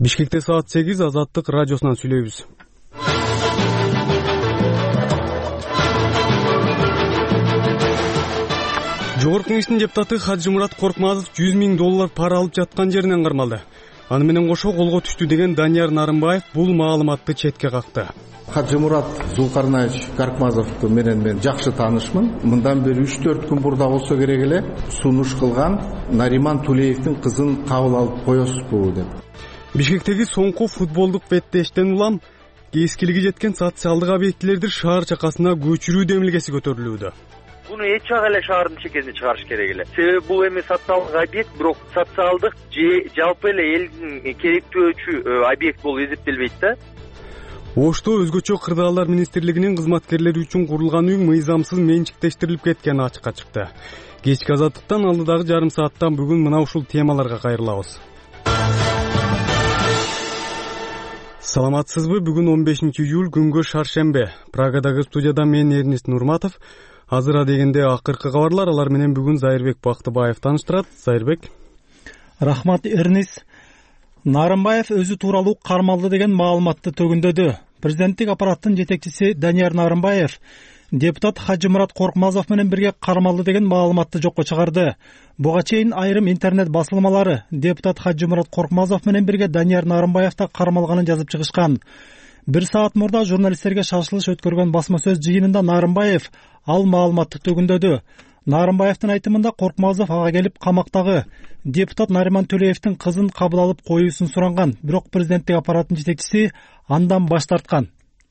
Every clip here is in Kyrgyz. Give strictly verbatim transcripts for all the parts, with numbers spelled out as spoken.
Бишкекте саат сегиз Азаттык радиосунан сүйлөйбүз. Жогорку Кеңештин депутаты Хажымурат Коркмазов жүз миң доллар пара алып жаткан жеринен кармалды. Аны менен кошо колго түштү деген Данияр Нарымбаев бул маалыматты четке какты. Хажымурат Зулкарнаевич Коркмазов менен мен жакшы таанышмын. Мындан бери үч төрт күн бурда болсо керек эле сунуш кылган Нариман Тулеевдин кызын кабыл алып коесузбу деп. Бишкектеги соңку футболдук беттештен улам эскилиги жеткен социалдык объектилерди шаар чакасына көчүрүү демилгеси көтөрүлүүдө. Буну эч жак эле шаардын чекесине чыгарыш керек эле. Себеби бул эми социалдык объект, бирок социалдык же жалпы эле элдин керектөөчү объект болуп эсептелбейт да. Ошто өзгөчө кырдаалдар министрлигинин кызматкерлери үчүн курулган үй мыйзамсыз менчиктештирилип кеткени ачыкка чыкты. Кечки Азаттыктан алдыдагы жарым сааттан бүгүн мына ушул темаларга кайрылабыз. Саламатсызбы? Бүгүн он бешинчи июль күнгө шаршембе. Прагадагы студияда мен Эрнест Нурматов. Азыр дегенде акыркы кабарлар, алар менен бүгүн Зайырбек Бактыбаев тааныштырат. Зайырбек. Рахмат Эрнест. Нарымбаев өзү тууралуу кармалды деген маалыматты төгүндөдү. Президенттик аппараттын жетекчиси Данияр Нарымбаев депутат Хажымурат Коркмазов менен бирге кармалды деген маалыматты жокко чыгарды. Буга чейин айрым интернет басылмалары депутат Хажымурат Коркмазов менен бирге Данияр Нарымбаевда кармалганын жазып чыгышкан. Бир саат мурда журналисттерге шашылыш өткөргөн басма сөз жыйынында Нарымбаев ал маалыматты төгүндөдү. Нарымбаевдин айтымында Коркмазов ага келип камактагы депутат Нариман Төлеевдин кызын кабыл алып коюусун суранган, бирок президенттик аппараттын жетекчиси андан баш тарткан.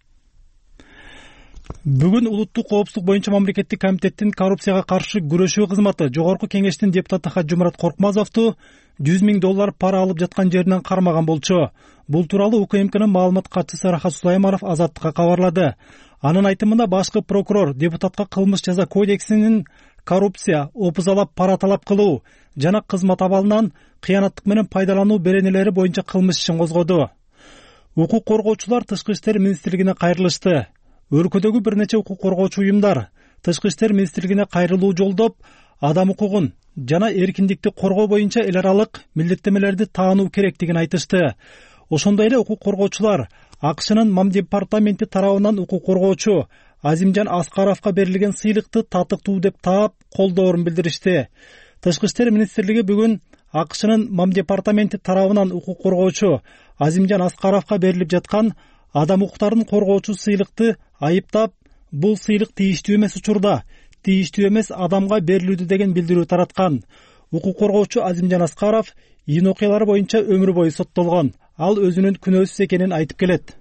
Бүгүн улуттук коопсуздук боюнча мамлекеттик комитеттин коррупцияга каршы күрөшүү кызматы Жогорку Кеңештин депутаты Хажымурат Коркмазовду жүз миң доллар пара алып жаткан жеринен кармаган болчу. Бул тууралуу УКМКнын маалымат катчысы Рахат Сулайманов Азаттыкка кабарлады. Анын айтымында башкы прокурор депутатка кылмыш жаза кодексинин коррупция, опузалап пара талап кылуу жана кызмат абалынан кыянаттык менен пайдалануу беренелери боюнча кылмыш ишин козгоду. Укук коргоочулар Тышкы иштер министрлигине кайрылышты. Өлкөдөгү бир нече укук коргоочу уюмдар Тышкы иштер министрлигине кайрылуу жолдоп, адам укугун жана эркиндикти коргоо боюнча эл аралык милдеттемелерди таануу керектигин айтышты. Ошондой эле укук коргоочулар АКШнын Мам департаменти тарабынан укук коргоочу Азимжан Аскаровго берилген сыйлыкты татыктуу деп таап, колдоорун билдиришти. Тышкы иштер министрлиги бүгүн АКШнын Мам департаменти тарабынан укук коргоочу Азимжан Аскаровго берилип жаткан адам укуктарын коргоочу сыйлыкты айыптап, бул сыйлык тийиштүү эмес учурда, тийиштүү эмес адамга берилүүдө деген билдирүү тараткан. Укук коргоочу Азимжан Аскаров ийин окуялар боюнча өмүр бою соттолгон. Ал өзүнүн күнөөсүз экенин айтып келет.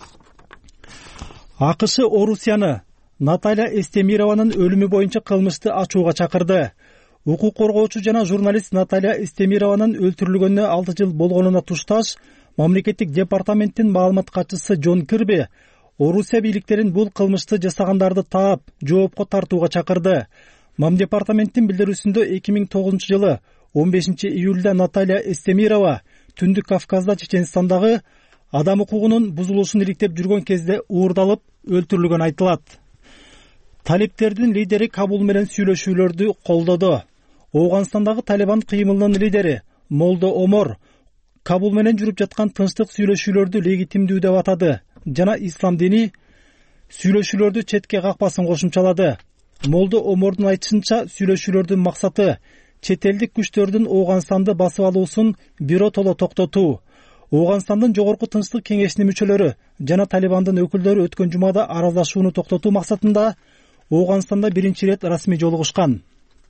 АКШ Орусияны Наталья Эстемированын өлүмү боюнча кылмышты ачууга чакырды. Укук коргоочу жана журналист Наталья Эстемированын өлтүрүлгөнүнө алты жыл болгонуна тушташ, мамлекеттик департаменттин маалымат катчысы Джон Кирби Орусия бийликтерин бул кылмышты жасагандарды таап, жоопко тартууга чакырды. Мам департаменттин билдирүүсүндө эки миң тогузунчу жылы он бешинчи июлда Наталья Эстемирова Түндүк Кавказда Чеченстандагы адам укугунун бузулушун иликтеп жүргөн кезде уурдалып өлтүрүлгөн айтылат. Талиптердин лидери Кабул менен сүйлөшүүлөрдү колдоду. Ооганстандагы Талибан кыймылынын лидери Молдо Омор Кабул менен жүрүп жаткан тынчтык сүйлөшүүлөрдү легитимдүү деп атады жана ислам дини сүйлөшүүлөрдү четке какпасын кошумчалады. Молдо Омордун айтышынча, сүйлөшүүлөрдүн максаты чет элдик күчтөрдүн Ооганстанды басып алуусун биротоло токтотуу. Ооганстандын Жогорку Тынчтык кеңешинин мүчөлөрү жана Талибандын өкүлдөрү өткөн жумада араздашууну токтотуу максатында Ооганстанда биринчи ирет расмий жолугушкан.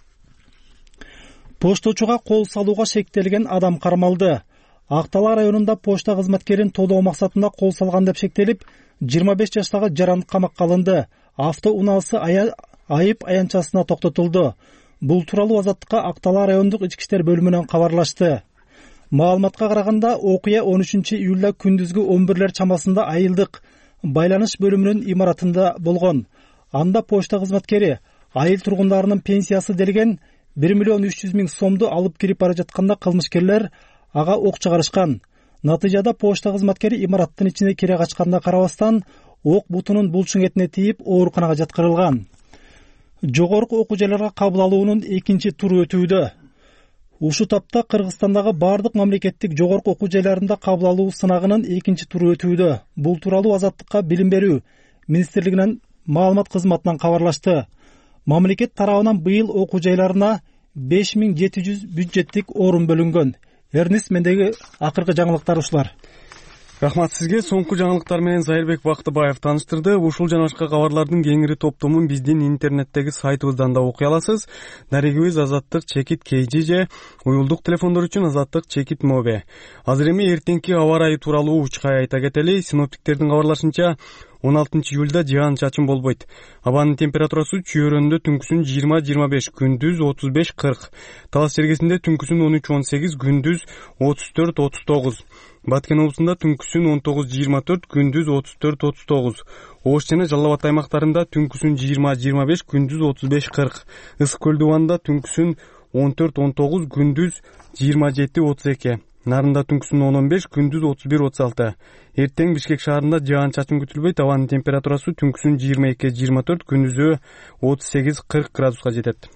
Пошточуга кол салууга шектелген адам кармалды. Актала районунда почта кызматкерин тоолоо максатында кол салган деп шектелип, жыйырма беш жаштагы жаран камакка алынды. Авто унаасы айып аянтчасына токтотулду. Бул тууралуу Азаттыкка Актала райондук ички иштер бөлүмүнөн кабарлашты. Маалыматка караганда, окуя он үчүнчү июлда күндүзгү он бирлер чамасында айылдык байланыш бөлүмүнүн имаратында болгон. Анда почта кызматкери айыл тургундарынын пенсиясы делген бир миллион үч жүз миң сомду алып кирип бара жатканда кылмышкерлер ага ок чыгарышкан. Натыйжада почта кызматкери имараттын ичине кире качканына карабастан, ок бутунун булчуң этине тийип ооруканага жаткырылган. Жогорку окуу жайларга кабыл алуунун экинчи туру өтүүдө. Ушул тапта Кыргызстандагы бардык мамлекеттик жогорку окуу жайларында кабыл алуу сынагынын экинчи туру өтүүдө. Бул тууралуу Азаттыкка билим берүү министрлигинин маалымат кызматынан кабарлашты. Мамлекет тарабынан быйыл окуу жайларына беш миң жети жүз бюджеттик орун бөлүнгөн. Эрнис, мендеги акыркы жаңылыктар ушулар. Рахмат сизге. Соңку жаңылыктар менен Зайырбек Бактыбаев таныштырды. Ушул жана башка кабарлардын кеңири топтомун биздин интернеттеги сайтыбыздан да окуй аласыз. Дарегибиз Азаттык чекит kg же уюлдук телефондор үчүн Азаттык чекит мобе. Азыр эми эртеңки аба ырайы тууралуу учкай айта кетели. Синоптиктердин кабарлашынча он алтынчы июлда жаан чачын болбойт. Абанын температурасы чүйөрөндө түнкүсүн жыйырма жыйырма беш, күндүз отуз беш кырк. Талас жергесинде түнкүсүн он үч он сегиз, күндүз отуз төрт отуз тогуз. Баткен облусунда түнкүсүн он тогуз жыйырма төрт, күндүз отуз төрт отуз тогуз. Ош жана Жалал Абад аймактарында түнкүсүн жыйырма жыйырма беш, күндүз отуз беш кырк. Ысык көл дубанында түнкүсүн он төрт он тогуз, күндүз жыйырма жети отуз эки. Нарында түнкүсүн он он беш, күндүз отуз бир отуз алты. Эртең Бишкек шаарында жаан чачын күтүлбөйт. Абанын температурасы түнкүсүн жыйырма эки жыйырма төрт, күндүзү отуз сегиз кырк градуска жетет.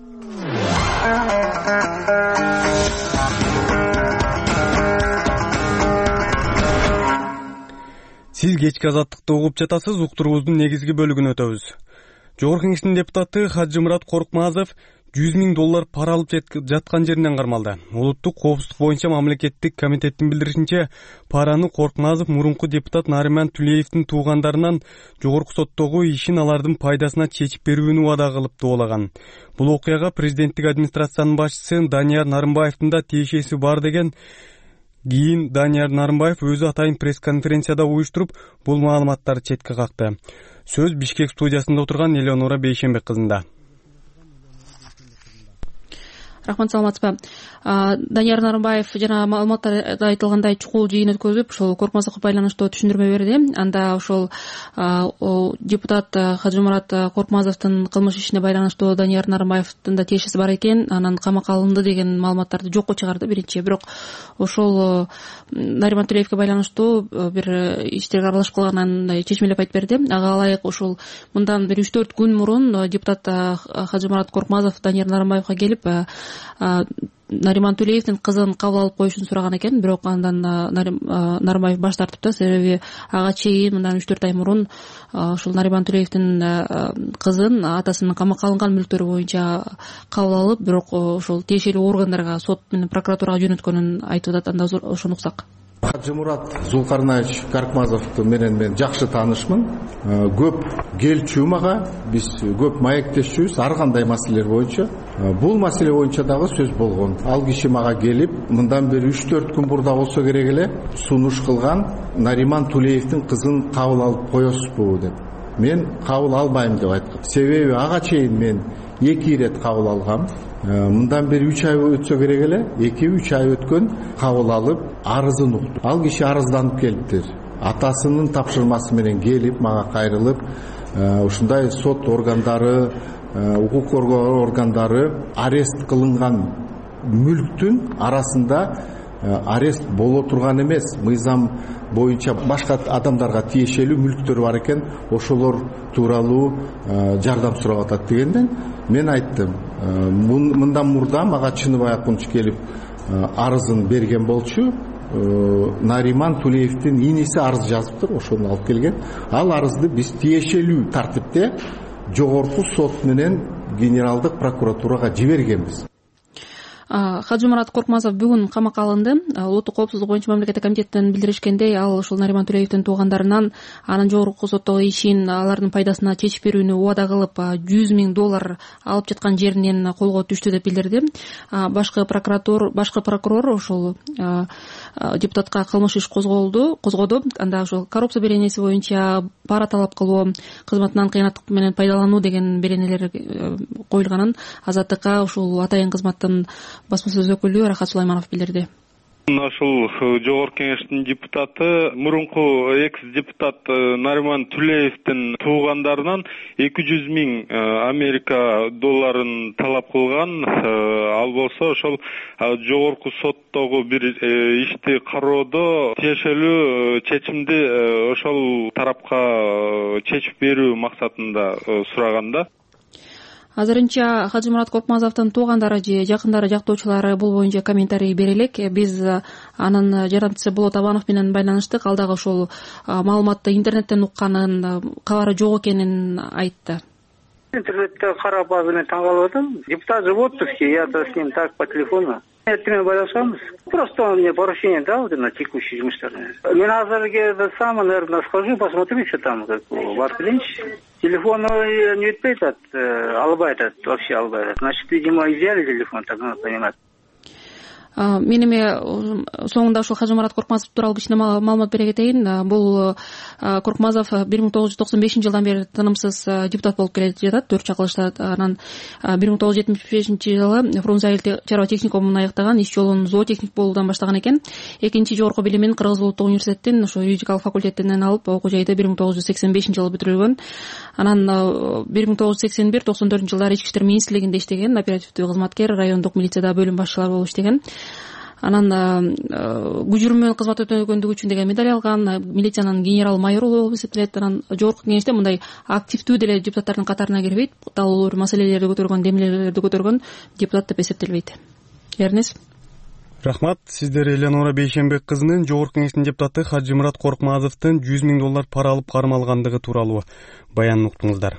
Сиз кечки Азаттыкты угуп жатасыз. Уктуруубуздун негизги бөлүгүнө өтөбүз. Жогорку Кеңештин депутаты Хажымурат Коркмазов жүз миң доллар пара алып жаткан жеринен кармалды. Улуттук коопсуздук боюнча мамлекеттик комитеттин билдиришинче, параны Коркмазов мурунку депутат Нариман Тулеевдин туугандарынан жогорку соттогу ишин алардын пайдасына чечип берүүнү убада кылып доолаган. Бул окуяга президенттик администрациянын башчысы Данияр Нарымбаевдин да тиешеси бар деген. Кийин Данияр Нарымбаев өзү атайын пресс-конференцияда уюштуруп, бул маалыматтарды четке какты. Сөз Бишкек студиясында отурган Элеонора Бейшенбек кызында. Рахмат, саламатсызбы. Данияр Нарымбаев жана маалыматтарда айтылгандай чукул жыйын өткөзүп, ошол Коркмазовго байланыштуу түшүндүрмө берди. Анда ошол депутат Хажымурат Коркмазовдун кылмыш ишине байланыштуу Данияр Нарымбаевдин да тиешеси бар экен, анан камакка алынды деген маалыматтарды жокко чыгарды биринчи. Бирок ошол Нариман Тулеевге байланыштуу бир иштерге аралашып калганын чечмелеп айтып берди. Ага ылайык ошол мындан бир үч төрт күн мурун депутат Хажымурат Коркмазов Данияр Нарымбаевга келип Нариман Тулеевдин кызын кабыл алып коюшун сураган экен, бирок андан Нарымбаев баш тартыпты. Себеби ага чейин мындан үч төрт ай мурун ушул Нариман Тулеевдин кызын атасынын камакка алынган мүлктөрү боюнча кабыл алып, бирок ошол тиешелүү органдарга, сот менен прокуратурага жөнөткөнүн айтып атат. Анда ошону уксак. Хажымурат Зулкарнаевич Коркмазовду менен мен жакшы таанышмын. Көп келчү мага, биз көп маектешчүбүз ар кандай маселелер боюнча. Бул маселе боюнча дагы сөз болгон. Ал киши мага келип, мындан бери үч төрт күн бурда болсо керек эле сунуш кылган Нариман Тулеевдин кызын кабыл алып коесузбу деп. Мен кабыл албайм деп айткам. Себеби ага чейин мен эки ирет кабыл алгам. Мындан бери үч ай өтсө керек эле, эки үч ай өткөн, кабыл алып арызын укту. Ал киши арызданып келиптир. Атасынын тапшырмасы менен келип, мага кайрылып, ушундай сот органдары, укук коргоо органдары арест кылынган мүлктүн арасында арест боло турган эмес, мыйзам боюнча башка адамдарга тиешелүү мүлктөр бар экен, ошолор тууралуу жардам сурап атат дегенден мен айттым. Мындан мурда мага Чыныбай Акунч келип арызын берген болчу. Нариман Тулеевдин иниси арыз жазыптыр, ошону алып келген. Ал арызды биз тиешелүү тартипте жогорку сот менен генералдык прокуратурага жибергенбиз. Хажымурат Коркмазов бүгүн камакка алынды. Улуттук коопсуздук боюнча мамлекеттик комитеттен билдиришкендей, ал ушул Нариман Тулеевдин туугандарынан анын жогорку соттогу ишин алардын пайдасына чечип берүүнү убада кылып, жүз миң доллар алып жаткан жеринен колго түштү деп билдирди. Башкы прокуратор, башкы прокурор ошол депутатка кылмыш иш козголду, козгоду. Анда ошол коррупция беренеси боюнча пара талап кылуу, кызматынан кыянаттык менен пайдалануу деген беренелер коюлганын Азаттыкка ушул атайын кызматтын басма сөз өкүлү Рахат Сулайманов билдирди. Ошол жогорку кеңештин депутаты, мурунку экс-депутат Нариман Тулеевдин туугандарынан эки жүз миң Америка долларын талап кылган. Ал болсо ошол жогорку соттогу бир ишти кароодо тиешелүү чечимди ошол тарапка чечип берүү максатында сураганда. азырынча Хажымурат Коркмазовдун туугандары же жакындары, жактоочулары бул боюнча комментарий бере элек. Биз анын жарандычысы Болот Абанов менен байланыштык. Ал дагы ошол маалыматты интернеттен укканын, кабары жок экенин айтты. Интернетте карап азыр таң калып атам. Депутат же в отпуске, я с ним так по телефону. Эртең байлашабыз. Просто он мне поручение дал на текущий жумуштарды. Мен азырге сам, наверное, схожу, посмотрю, что там, как в открытии. Телефон не өтпөй атат, албай атат, вообще албай атат. Значит, видимо, изъяли телефон, так надо понимать. Мен эми соңунда ушул Хажымурат Коркмазов тууралуу кичине маалымат бере кетейин. Бул Коркмазов бир миң тогуз жүз токсон бешинчи жылдан бери тынымсыз депутат болуп келе жатат, төрт чакылышта. Анан бир миң тогуз жүз жетимиш бешинчи жылы Фрунзе айыл чарба техникумун аяктаган, иш жолун зоотехник болуудан баштаган экен. Экинчи жогорку билимин Кыргыз улуттук университеттин ошо юридикалык факультетинен алып, окуу жайды бир миң тогуз жүз сексен бешинчи жылы бүтүргөн. Анан бир миң тогуз жүз сексен бир токсон төртүнчү жылдары Ички иштер министрлигинде иштеген, оперативдүү кызматкер, райондук милицияда бөлүм башчылары болуп иштеген. Анан күжүрүм менен кызмат өтөнгөндүгү үчүн деген медаль алган, милициянын генерал майору болуп эсептелет. Анан жогорку кеңеште мындай активдүү деле депутаттардын катарына кирбейт, талуулуу маселелерди көтөргөн, демилелерди көтөргөн депутат деп эсептелбейт. Эрнис. Рахмат. Сиздер Эленора Бейшенбек кызынын жогорку кеңештин депутаты Хажымурат Коркмазовдун жүз миң доллар пара алып кармалгандыгы тууралуу баянын уктуңуздар.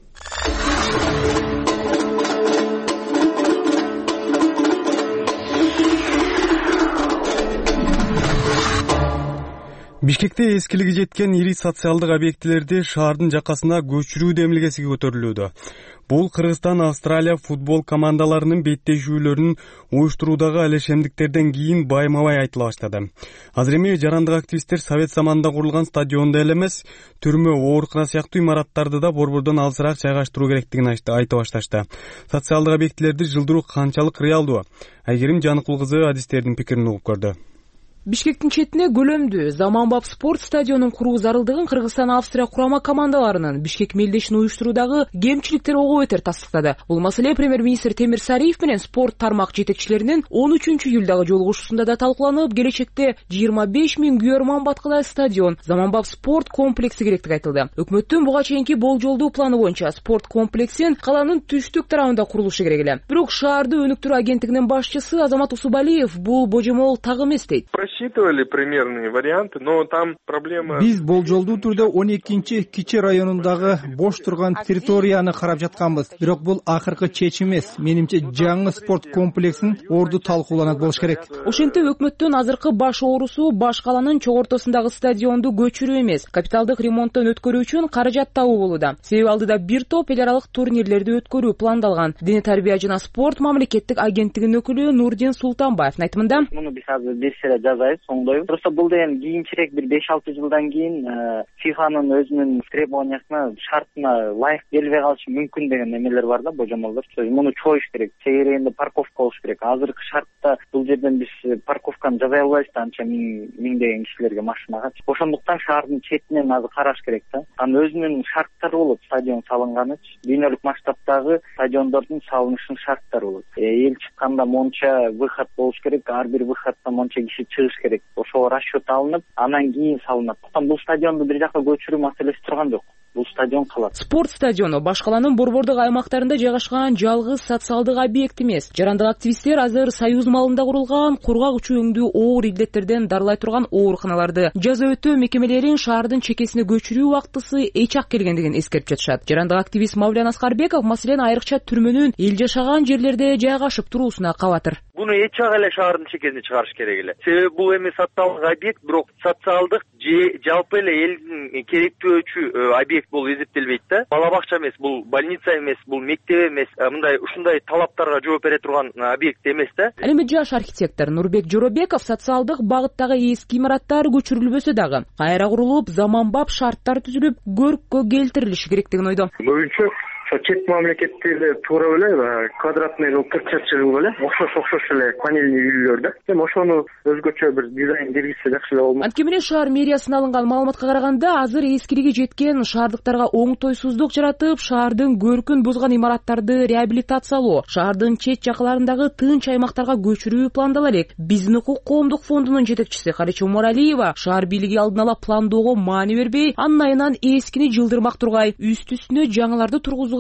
Бишкекте эскилиги жеткен ири социалдык объектилерди шаардын жакасына көчүрүү демилгеси көтөрүлүүдө. Бул Кыргызстан, Австралия футбол командаларынын беттешүүлөрүн уюштуруудагы алешемдиктерден кийин байма-бай айтыла баштады. Азыр эми жарандык активисттер совет заманында курулган стадионду эле эмес, түрмө, оорукана сыяктуу имараттарды да борбордон алысыраак жайгаштыруу керектигин айта башташты. Социалдык объектилерди жылдыруу канчалык реалдуу? Айгерим Жаныкул кызы адистердин пикирин угуп көрдү. Бишкектин четине көлөмдүү Заманбап спорт стадионун куруу зарылдыгын Кыргызстан Австрия курама командаларынын Бишкек мелдешин уюштуруудагы кемчиликтер ого бетер тастыктады. Бул маселе премьер-министр Темир Сариев менен спорт тармак жетекчилеринин он үчүнчү июлдагы жолугушуусунда да талкууланып, келечекте жыйырма беш миң күйөрман баткыдай стадион, Заманбап спорт комплекси керектиги айтылды. Өкмөттүн буга чейинки болжолдуу планы боюнча спорт комплексин каланын түштүк тарабында курулушу керек эле. Бирок шаарды өнүктүрүү агенттигинин башчысы Азамат Усубалиев бул божомол так эмес дейт. Рассчитывали примерные варианты, но там проблема. Биз болжолдуу түрдө он экинчи Кичи районундагы бош турган территорияны карап жатканбыз. Бирок бул акыркы чечим эмес. Менимче жаңы спорт комплексин орду талкууланат болуш керек. Ошентип өкмөттүн азыркы баш оорусу баш каланын чок ортосундагы стадионду көчүрүү эмес, капиталдык ремонттон өткөрүү үчүн каражат табуу болууда. Себеби алдыда бир топ эл аралык турнирлерди өткөрүү пландалган. Дене тарбия жана спорт мамлекеттик агенттигинин өкүлү Нурдин Султанбаевдин айтымында, муну биз азыр бир жазайбыз, соңдойбуз. Просто бул деген кийинчерээк бир беш алты жылдан кийин ФИФАнын өзүнүн требованиясына, шартына ылайык келбей калышы мүмкүн деген немелер бар да, божомолдор. Муну чоюш керек. Чегерегинде парковка болуш керек. Азыркы шартта бул жерден биз парковканы жасай албайбыз да, анча миңдеген кишилерге машинага. Ошондуктан шаардын четинен азыр караш керек да. Анын өзүнүн шарттары болот, стадион салынганы, дүйнөлүк масштабтагы стадиондордун салынышынын шарттары болот. Эл чыкканда монча выход болуш керек, ар бир выходдо монча киши чыгыш керек. Ошого расчет алынып, анан кийин салынат. Бул стадионду бир жакка көчүрүү маселеси турган жок. Бул стадион калат. Спорт стадиону баш каланын борбордук аймактарында жайгашкан жалгыз социалдык объект эмес. Жарандык активисттер азыр союз малында курулган кургак үчүңдүү оор илдеттерден дарылай турган ооруканаларды, жаза өтөө мекемелерин шаардын чекесине көчүрүү убактысы эч ак келгендигин эскерип жатышат. Жарандык активист Мавлян Аскарбеков маселен айрыкча түрмөнүн эл жашаган жерлерде жайгашып туруусуна кабатыр. Буну эч ак эле шаардын чекесине чыгарыш керек эле. Себеби бул эми социалдык объект, бирок социалдык же жалпы эле элдин керектөөчү объект болуп эсептелбейт да. Бала бакча эмес, бул больница эмес, бул мектеп эмес, мындай ушундай талаптарга жооп бере турган объект эмес да. Ал эми жаш архитектор Нурбек Жоробеков социалдык багыттагы эски имараттар көчүрүлбөсө дагы кайра курулуп, заманбап шарттар түзүлүп, көрккө келтирилиши керектигин ойдо. Боюнча чет мамлекеттерде туура эле квадратный кылып кырча чыгып эле окшош окшош эле панельный үйлөр да. Эми ошону өзгөчө бир дизайн бергизсе жакшы эле болмок. Анткени менен шаар мэриясынан алынган маалыматка караганда, азыр эскилиги жеткен шаардыктарга оңтойсуздук жаратып, шаардын көркүн бузган имараттарды реабилитациялоо, шаардын чет жакаларындагы тынч аймактарга көчүрүү пландала элек. Биздин укук коомдук фондунун жетекчиси Харича Умаралиева шаар бийлиги алдын ала пландоого маани бербей, анын айынан эскини жылдырмак тургай, үстү-үстүнө жаңыларды тургузууга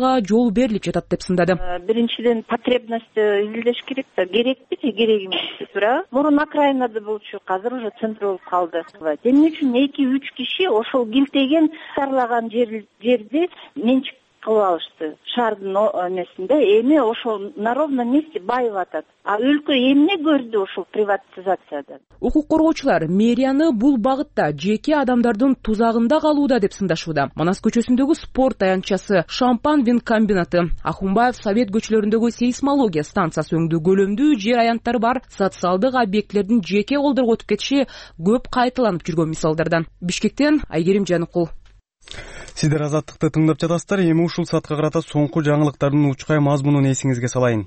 кылууга жол берилип жатат деп сындады. Биринчиден потребность изилдеш керек да, керекпи же керек эмеспи, туура. Мурун окраинада болчу, азыр уже центр болуп калды. Эмне үчүн эки үч киши ошол килтеген тарлаган жерди менчик кылып алышты шаардын эмесинде. Эми ошол на ровном месте байып атат. А өлкө эмне көрдү ошол приватизациядан? Укук коргоочулар мэрияны бул багытта жеке адамдардын тузагында калууда деп сындашууда. Манас көчөсүндөгү спорт аянтчасы, Шампан вин комбинаты, Ахунбаев Совет көчөлөрүндөгү сейсмология станциясы өңдүү көлөмдүү жер аянттары бар социалдык объектлердин жеке колдорго өтүп кетиши көп кайталанып жүргөн мисалдардан. Бишкектен Айгерим Жаныкул. Сиздер Азаттыкты тыңдап жатасыздар. Эми ушул саатка карата соңку жаңылыктардын учкай мазмунун эсиңизге салайын.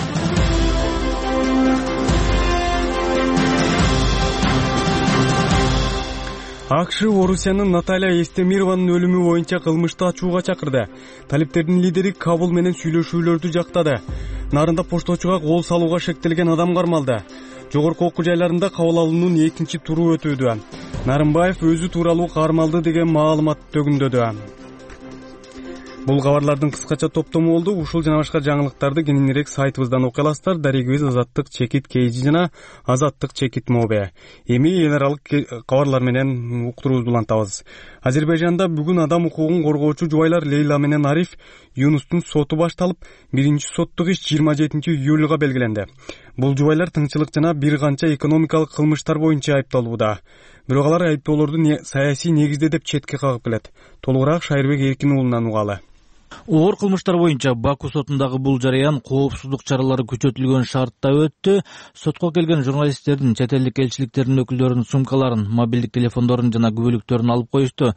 АКШ Орусиянын Наталья Эстемированын өлүмү боюнча кылмышты ачууга чакырды. Талиптердин лидери Кабул менен сүйлөшүүлөрдү жактады. Нарында пошточуга кол салууга шектелген адам кармалды. Жогорку окуу жайларында кабыл алуунун экинчи туру өтүүдө. Нарымбаев өзү тууралуу кармалды деген маалымат төгүндөдү. Бул кабарлардын кыскача топтому болду. Ушул жана башка жаңылыктарды кененирээк сайтыбыздан окуй аласыздар. Дарегибиз Азаттык чекит кейжи жана Азаттык чекит мобе. Эми эл аралык кабарлар менен уктуруубузду улантабыз. Азербайжанда бүгүн адам укугун коргоочу жубайлар Лейла менен Ариф Юнустун соту башталып, биринчи соттук иш жыйырма жетинчи июлга белгиленди. Бул жубайлар тыңчылык жана бир канча экономикалык кылмыштар боюнча айыпталууда. Бирок алар айыптоолорду саясий негизде деп четке кагып келет. Толугураак Шайырбек Эркин уулунан угалы. Оор кылмыштар боюнча Баку сотундагы бул жарыян коопсуздук чаралары күчөтүлгөн шартта өттү. Сотко келген журналисттердин, чет элдик элчиликтердин өкүлдөрүнүн сумкаларын, мобилдик телефондорун жана күбөлүктөрүн алып коюшту.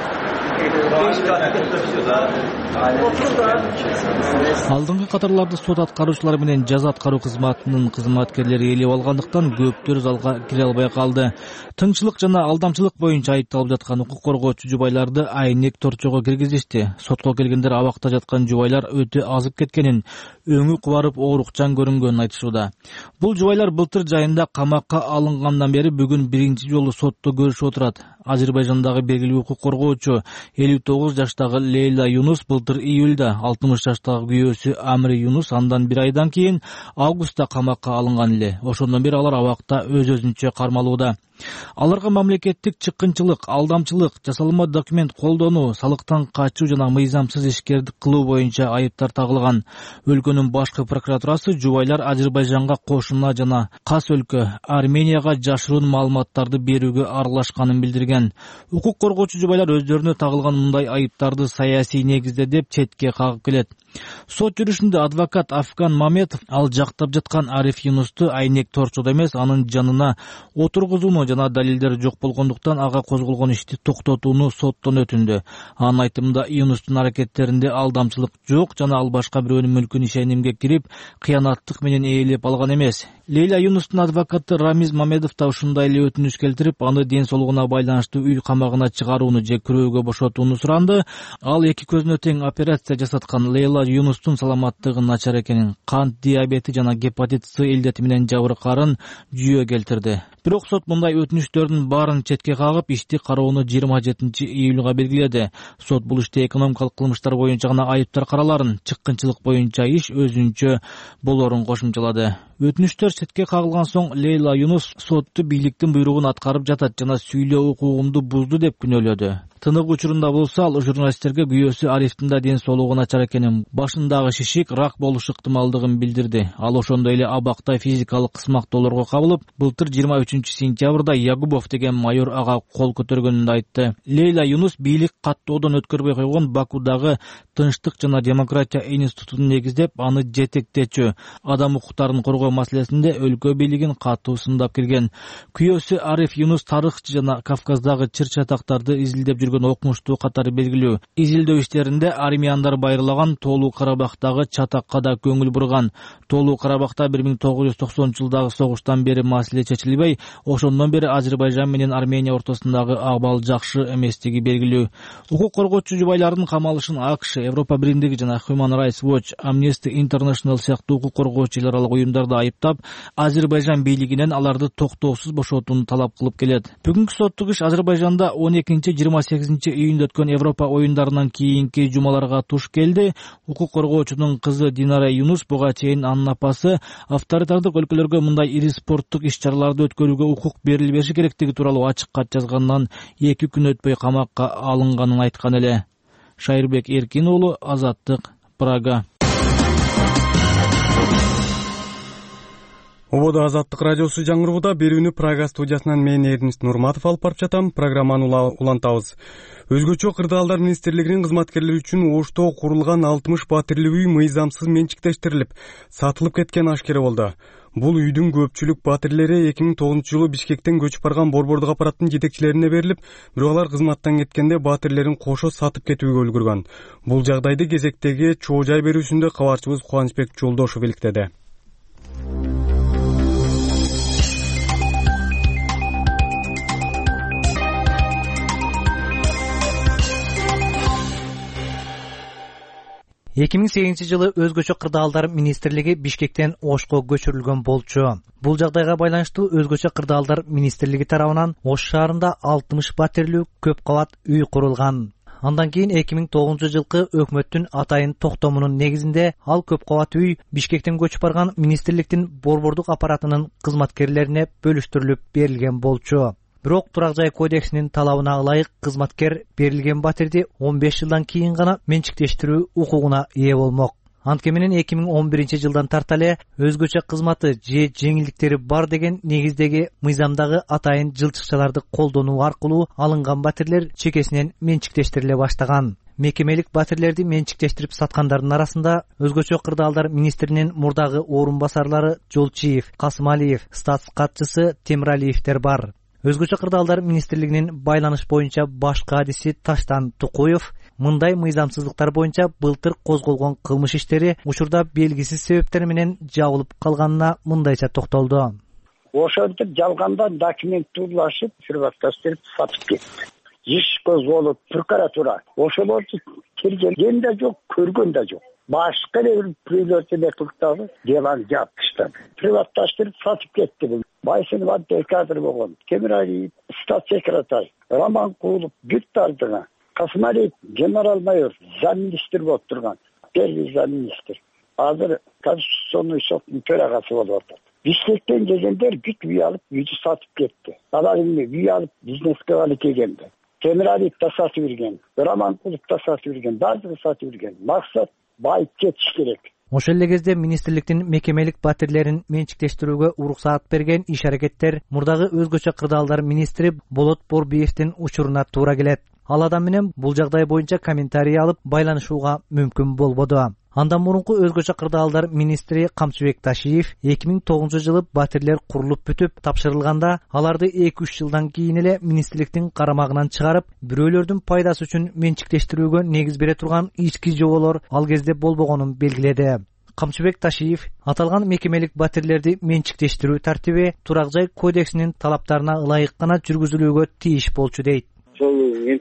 Алдыңкы катарларды сот аткаруучулары менен жаза аткаруу кызматынын кызматкерлери ээлеп алгандыктан көптөр залга кире албай калды. Тыңчылык жана алдамчылык боюнча айыпталып жаткан укук коргоочу жубайларды айнек торчого киргизишти. Сотко келгендер абакта жаткан жубайлар өтө азып кеткенин, өңү кубарып оорукчан көрүнгөнүн айтышууда. Бул жубайлар былтыр жайында камакка алынгандан бери бүгүн биринчи жолу сотто көрүшүп отурат. Азербайжандагы белгилүү укук коргоочу элүү тогуз жаштагы Лейла Юнус былтыр июлда, алтымыш жаштагы күйөөсү Амри Юнус андан бир айдан кийин августта камакка алынган эле. Ошондон бери алар абакта өз-өзүнчө кармалууда. Аларга мамлекеттик чыккынчылык, алдамчылык, жасалма документ колдонуу, салыктан качуу жана мыйзамсыз ишкердик кылуу боюнча айыптар тагылган. Өлкөнүн башкы прокуратурасы жубайлар Азербайжанга кошуна жана кас өлкө Арменияга жашыруун маалыматтарды берүүгө аралашканын билдирген. Укук коргоочу жубайлар өздөрүнө тагылган мындай айыптарды саясий негизде деп четке кагып келет. Сот жүрүшүндө адвокат Афган Маметов ал жактап жаткан Ариф Юнусту айнек торчодо эмес, анын жанына отургузууну жана далилдер жок болгондуктан ага козголгон ишти токтотууну соттон өтүндү. Анын айтымында Юнустун аракеттеринде алдамчылык жок жана ал башка бирөөнүн мүлкүн ишенимге кирип, кыянаттык менен ээлеп алган эмес. Лейла Юнустун адвокаты Рамиз Мамедов да ушундай эле өтүнүч келтирип, аны ден соолугуна байланыштуу үй камагына чыгарууну же күрөөгө бошотууну суранды. Ал эки көзүнө тең операция жасаткан Лейла Юнустун саламаттыгы начар экенин, кант диабети жана гепатит С илдети менен жабыркаарын жүйө келтирди. Бирок сот мындай өтүнүчтөрдүн баарын четке кагып, ишти кароону жыйырма жетинчи июлга белгиледи. Сот бул иште экономикалык кылмыштар боюнча гана айыптар караларын, чыккынчылык боюнча иш өзүнчө болорун кошумчалады. Өтүнүчтөр четке кагылган соң Лейла Юнус сотту бийликтин буйругун аткарып жатат жана сүйлөө укугумду бузду деп күнөөлөдү. Тынык учурунда болсо ал журналисттерге күйөөсү Арифтин да ден соолугу начар экенин, башындагы шишик рак болушу ыктымалдыгын билдирди. Ал ошондой эле абакта физикалык кысмактоолорго кабылып, былтыр жыйырма үчүнчү сентябрда Ягубов деген майор ага кол көтөргөнүн айтты. Лейла Юнус бийлик каттоодон өткөрбөй койгон Бакудагы Тынчтык жана демократия институтун негиздеп, аны жетектечү, адам укуктарын коргоо маселесинде өлкө бийлигин катуу сындап келген. Күйөөсү Ариф Юнус тарыхчы жана Кавказдагы чыр-чатактарды изилдеп жүргөн окумуштуу катары белгилүү. Изилдөө иштеринде армяндар байырлаган Тоолуу Карабактагы чатакка да көңүл бурган. Тоолуу Карабакта бир миң тогуз жүз токсонунчу жылдагы согуштан бери маселе чечилбей, ошондон бери Азербайжан менен Армения ортосундагы абал жакшы эместиги белгилүү. Укук коргоочу жубайлардын камалышын АКШ, Европа биримдиги жана Human Rights Watch, Amnesty International сыяктуу укук коргоочу эл аралык уюмдарды айыптап, Азербайжан бийлигинен аларды токтоосуз бошотууну талап кылып келет. Бүгүнкү соттук иш Азербайжанда он экинчи жыйырма сегизинчи сегизинчи июнда өткөн Европа оюндарынан кийинки жумаларга туш келди. Укук коргоочунун кызы Динара Юнус буга чейин анын апасы авторитардык өлкөлөргө мындай ири спорттук иш-чараларды өткөрүүгө укук берилбеши керектиги тууралуу ачык кат жазганынан эки күн өтпөй камакка алынганын айткан эле. Шайырбек Эркин уулу, Азаттык, Прага. Ободо Азаттык радиосу жаңырууда берүүнү Прага студиясынан мен Эрнист Нурматов алып барып жатам. Программаны улантабыз. Өзгөчө кырдаалдар министрлигинин кызматкерлери үчүн Ошто курулган алтымыш батирлик үй мыйзамсыз менчиктештирилип, сатылып кеткен ашкера болду. Бул үйдүн көпчүлүк батирлери эки миң тогузунчу жылы Бишкектен көчүп барган борбордук аппараттын жетекчилерине берилип, бирок алар кызматтан кеткенде батирлерин кошо сатып кетүүгө үлгүргөн. Бул жагдайды кезектеги чоо жай берүүсүндө кабарчыбыз Кубанычбек Жолдошов иликтеди. эки миң сегизинчи жылы өзгөчө кырдаалдар министрлиги Бишкектен Ошко көчүрүлгөн болчу. Бул жагдайга байланыштуу өзгөчө кырдаалдар министрлиги тарабынан Ош шаарында алтымыш батирлүү көп кабат үй курулган. Андан кийин эки миң тогузунчу жылкы өкмөттүн атайын токтомунун негизинде ал көп кабат үй Бишкектен көчүп барган министрликтин борбордук аппаратынын кызматкерлерине бөлүштүрүлүп берилген болчу. Бирок турак жай кодексинин талабына ылайык кызматкер берилген батирди он беш жылдан кийин гана менчиктештирүү укугуна ээ болмок. Анткени менен эки миң он биринчи жылдан тарта эле өзгөчө кызматы же жеңилдиктери бар деген негиздеги мыйзамдагы атайын жылчыкчаларды колдонуу аркылуу алынган батирлер чекесинен менчиктештириле баштаган. Мекемелик батирлерди менчиктештирип саткандардын арасында өзгөчө кырдаалдар министринин мурдагы орун басарлары Жолчиев, Касымалиев, статс катчысы Темиралиевдер бар. Өзгөчө кырдаалдар министрлигинин байланыш боюнча баш кадиси Таштан Тукуев мындай мыйзамсыздыктар боюнча былтыр козголгон кылмыш иштери учурда белгисиз себептер менен жабылып калганына мындайча токтолду. Ошентип жалгандан документтуулашып, фирматташтырып сатып кетти. Иш козголуп, прокуратура ошолорду тергеген да жок, көргөн да жок. Башка бир үйлөрдү методдагы деланы жаап таштады. Приватташтырып сатып кетти бул. Байсынов адвокатор болгон, Темиралиев стат секретарь, Романкулов бүттардыга, Касымалиев генерал-майор, замминистр болуп турган, первый замминистр. Азыр Конституционный соттун төрагасы болуп атат. Бишкектен келгендер бүт үй алып, үйдү сатып кетти. Алар эми үй алып бизнеске алып келгенде. Темиралиев да сатып жүргөн, Романкулов да сатып жүргөн, баардыгы сатып жүргөн. Максат байып кетиш керек. Ошол эле кезде министрликтин мекемелик батирлерин менчиктештирүүгө уруксаат берген иш-аракеттер мурдагы өзгөчө кырдаалдар министри Болот Борбиевдин учуруна туура келет. Ал адам менен бул жагдай боюнча комментарий алып байланышууга мүмкүн болбоду. Андан мурунку өзгөчө кырдаалдар министри Камчыбек Ташиев эки миң тогузунчу жылы батирлер курулуп бүтүп тапшырылганда аларды эки үч жылдан кийин эле министрликтин карамагынан чыгарып, бирөөлөрдүн пайдасы үчүн менчиктештирүүгө негиз бере турган ички жоболор ал кезде болбогонун белгиледи. Камчыбек Ташиев аталган мекемелик батирлерди менчиктештирүү тартиби турак жай кодексинин талаптарына ылайык гана жүргүзүлүүгө тийиш болчу дейт. Ошол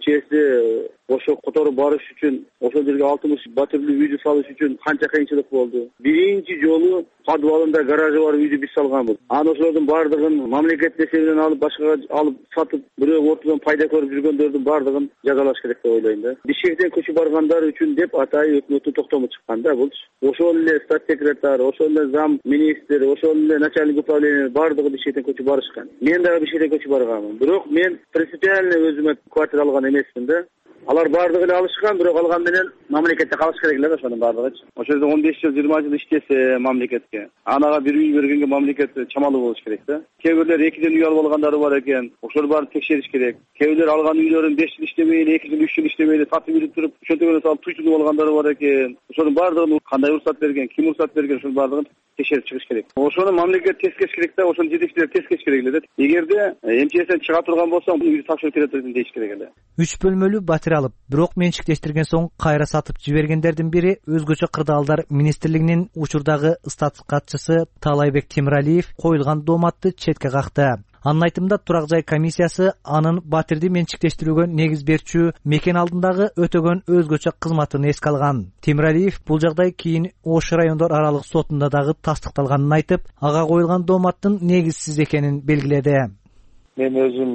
МЧСде ошо которуп барыш үчүн, ошол жерге алтымыш батирлүү үйдү салыш үчүн канча кыйынчылык болду. Биринчи жолу подвалында гаражы бар үйдү биз салганбыз. Анан ошолордун баардыгын мамлекет эсебинен алып, башкага алып сатып, бирөө ортодон пайда көрүп жүргөндөрдүн баардыгын жазалаш керек деп ойлойм да. Бишкектен көчүп баргандар үчүн деп атайын өкмөттүн токтому чыккан да бул. Ошол эле стат секретарь, ошол эле зам министр, ошол эле начальник управления баардыгы Бишкектен көчүп барышкан. Мен дагы Бишкектен көчүп барганмын. Бирок мен принципиально өзүмө квартира алган эмесмин да. Алар баардыгы эле алышкан, бирок алган менен мамлекетте калыш керек эле ошонун баардыгычы. Ошол жерде он беш жыл, жыйырма жыл иштесе мамлекетке, анага бир үй бергенге мамлекет чамалуу болуш керек да. Кээ бирлер экиден үй алып алгандары бар экен, ошол баарын текшериш керек. Кээ бирлер алган үйлөрүн беш жыл иштебей эле, эки жыл, үч жыл иштебей эле сатып үйрүп туруп, ошентип салып туйтулуп алгандары бар экен. Ошонун баардыгын кандай уруксат берген, ким уруксат берген, ошонун баардыгын текшерип чыгыш керек. Ошону мамлекет тескеш керек да, ошонун жетекчилери тескеш керек эле да. Эгерде МЧСден чыга турган болсо, үйдү тапшырып берет дейиш керек эле. үч бөлмөлүү батир алып, бирок менчиктештирген соң кайра сатып жибергендердин бири өзгөчө кырдаалдар министрлигинин учурдагы статс катчысы Таалайбек Темиралиев коюлган дооматты четке какты. Анын айтымында турак жай комиссиясы анын батирди менчиктештирүүгө негиз берчү мекен алдындагы өтөгөн өзгөчө кызматын эске алган. Темиралиев бул жагдай кийин Ош райондор аралык сотунда дагы тастыкталганын айтып, ага коюлган дооматтын негизсиз экенин белгиледи. Мен өзүм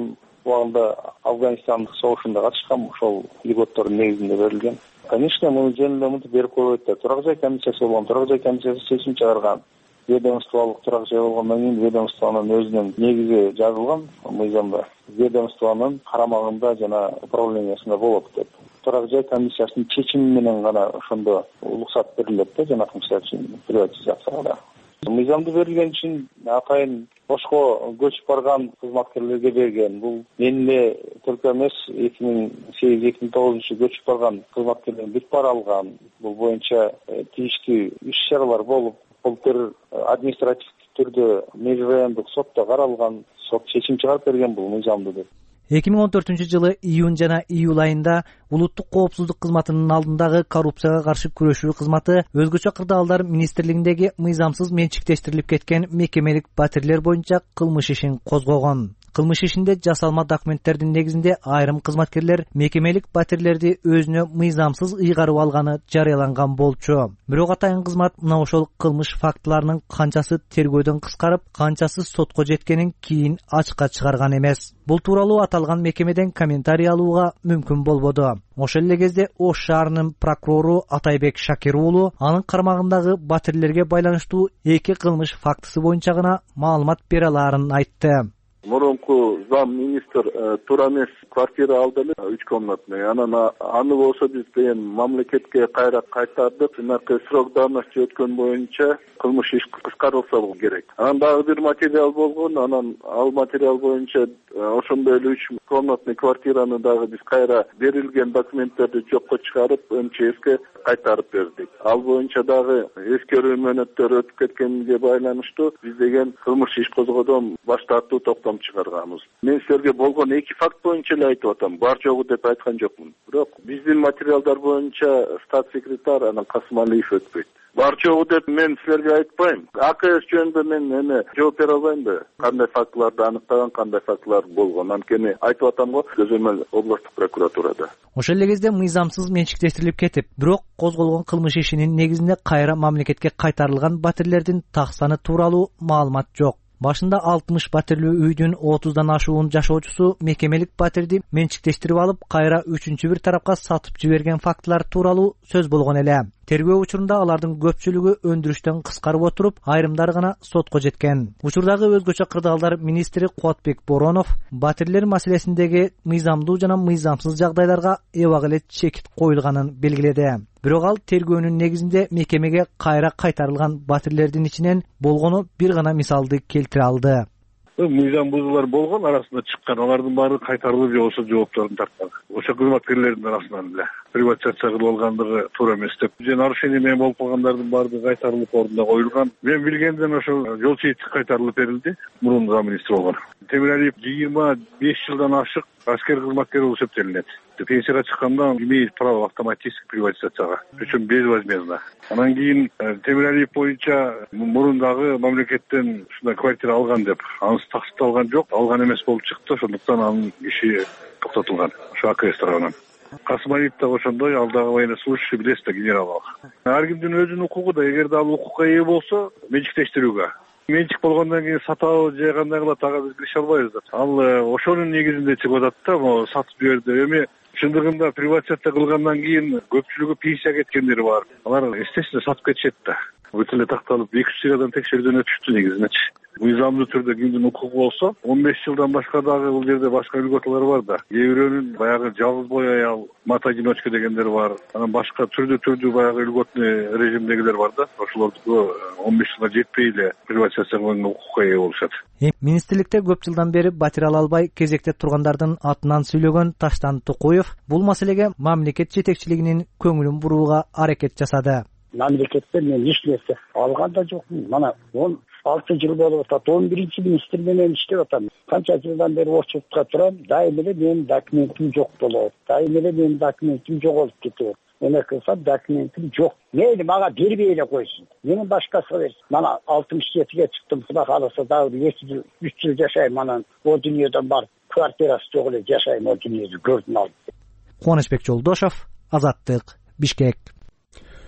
убагында Афганистандык согушунда катышкан, ошол льготтордун негизинде берилген. Конечно, муну жөн эле мынтип берип койбойт да. Турак жай комиссиясы болгон, турак жай комиссиясы чечим чыгарган. Ведомстволук турак жай болгондон кийин ведомствонун өзүнүн негизи жазылган мыйзамда. Ведомствонун карамагында жана управлениясында болот деп. Турак жай комиссиясынын чечими менен гана ошондо уруксат берилет да, жанакы приватизацияга. Мыйзамды берилген үчүн атайын бошко көчүп барган кызматкерлерге берген. Бул мен эле только эмес, эки миң сегиз эки миң тогузунчу көчүп барган кызматкерлер бир пара алган. Бул боюнча тийиштүү иш-чаралар болуп, былтыр административдик түрдө межрайондук сотто каралган, сот чечим чыгарып берген бул мыйзамды деп. эки миң он төртүнчү жылы июнь жана июль айында улуттук коопсуздук кызматынын алдындагы коррупцияга каршы күрөшүү кызматы өзгөчө кырдаалдар министрлигиндеги мыйзамсыз менчиктештирилип кеткен мекемелик батирлер боюнча кылмыш ишин козгогон. Кылмыш ишинде жасалма документтердин негизинде айрым кызматкерлер мекемелик батирлерди өзүнө мыйзамсыз ыйгарып алганы жарыяланган болчу. Бирок атайын кызмат мына ошол кылмыш фактыларынын канчасы тергөөдөн кыскарып, канчасы сотко жеткенин кийин ачыкка чыгарган эмес. Бул тууралуу аталган мекемеден комментарий алууга мүмкүн болбоду. Ошол эле кезде Ош шаарынын прокурору Атайбек Шакир уулу анын кармагындагы батирлерге байланыштуу эки кылмыш фактысы боюнча гана маалымат бере алаарын айтты. Мурунку зам министр туура эмес квартира алды эле, үч комнатный. Анан аны болсо биз деген мамлекетке кайра кайтардык. Жанакы срок давности өткөн боюнча кылмыш иш кыскарылса керек. Анан дагы бир материал болгон, анан ал материал боюнча ошондой эле үч комнатный квартираны дагы биз кайра берилген документтерди жокко чыгарып, МЧСке кайтарып бердик. Ал боюнча дагы эскерүү мөөнөттөрү өтүп кеткенге байланыштуу биз деген кылмыш иш козгоодон баш тартуу токтом чыгарганбыз. Мен силерге болгон эки факт боюнча эле айтып атам, бар жогу деп айткан жокмун. Бирок биздин материалдар боюнча стат секретарь анан Касымалиев өтпөйт. Бар жогу деп мен силерге айтпайм. АКС жөнүндө мен эме жооп бере албайм да. Кандай фактыларды аныктаган, кандай фактылар болгон. Анткени айтып атам го, Көзөмөл областык прокуратурада. Ошол эле кезде мыйзамсыз менчиктештирилип кетип, бирок козголгон кылмыш ишинин негизинде кайра мамлекетке кайтарылган батирлердин так саны тууралуу маалымат жок. Башында алтымыш батирлүү үйдүн отуздан ашуун жашоочусу мекемелик батирди менчиктештирип алып, кайра үчүнчү бир тарапка сатып жиберген фактылар тууралуу сөз болгон эле. Тергөө учурунда алардын көпчүлүгү өндүрүштөн кыскарып отуруп, айрымдары гана сотко жеткен. Учурдагы өзгөчө кырдаалдар министри Кубатбек Боронов батирлер маселесиндеги мыйзамдуу жана мыйзамсыз жагдайларга эбак эле чекит коюлганын белгиледи. Бирок ал тергөөнүн негизинде мекемеге кайра кайтарылган батирлердин ичинен болгону бир гана мисалды келтире алды. Мыйзам бузуулар болгон, арасында чыккан, алардын баары кайтарылып же болсо жоопторун тарткан. Ошо кызматкерлердин арасынан эле приватизация кылып алгандыгы туура эмес деп. Же нарушение менен болуп калгандардын баардыгы кайтарылып ордуна коюлган. Мен билгенден ошо жол чейиттик кайтарылып берилди, мурун замминистр болгон. Темиралиев жыйырма беш жылдан ашык аскер кызматкер болуп эсептелинет. Пенсияга чыкканда имеет право автоматически приватизацияга, причем безвозмездно. Анан кийин Темиралиев боюнча мурундагы мамлекеттен ушундай квартира алган деп, анысы таксыкталган жок, алган эмес болуп чыкты, ошондуктан анын иши токтотулган, ошо АКС тарабынан. Касымалиев да ошондой, ал дагы военнослужащий, билесиз да, генерал. Ар кимдин өзүнүн укугу да, эгерде ал укукка ээ болсо, менчиктештирүүгө. Менчик болгондон кийин сатабы же кандай кылат, ага биз киреше албайбыз да. Ал ошонун негизинде чыгып атат да, могу сатып жиберди. Эми чындыгында приватизация кылгандан кийин көпчүлүгү пенсияга кеткендери бар. Алар естественно сатып кетишет да. Бүт эле такталып эки жүз чыгадан текшерүүдөн өтүштү негизинечи. Мыйзамдуу түрдө кимдин укугу болсо, он беш жылдан башка дагы бул жерде башка үлгөтөлөр бар да. Кээ бирөөнүн баягы жалгыз бой аял, мат-одиночка дегендер бар. Анан башка түрдүү түрдүү баягы үлгөтный режимдегилер бар да. Ошолордуку он беш жылга жетпей эле приватизация кылган укукка ээ болушат. Министрликте көп жылдан бери батир ала албай кезекте тургандардын атынан сүйлөгөн Таштан Тукуев бул маселеге мамлекет жетекчилигинин көңүлүн бурууга аракет жасады. Мамлекеттен мен эч нерсе алган да жокмун. Мана он алты жыл болуп атат, он биринчи министр менен иштеп атам. Канча жылдан бери Ошчутка турам, дайым эле менин документим жок болот. Дайым эле менин документим жоголуп кетет. Эме кылса документим жок. Мейли мага бербей эле койсун. Менин башкасына берсин. Мана алтымыш жетиге чыктым, Кудай кааласа дагы эки жыл, үч жыл жашайм, анан о дүйнөдөн барып квартирасы жок эле жашайм, о дүйнөдү көрдүм алып. Кубанычбек Жолдошов, Азаттык, Бишкек.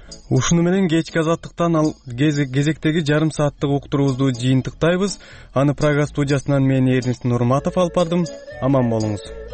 Ушуну менен кечки азаттыктан ал кезектеги жарым сааттык уктуруубузду жыйынтыктайбыз. Аны Прага студиясынан мен Эрнест Нурматов алып бардым. Аман болуңуз.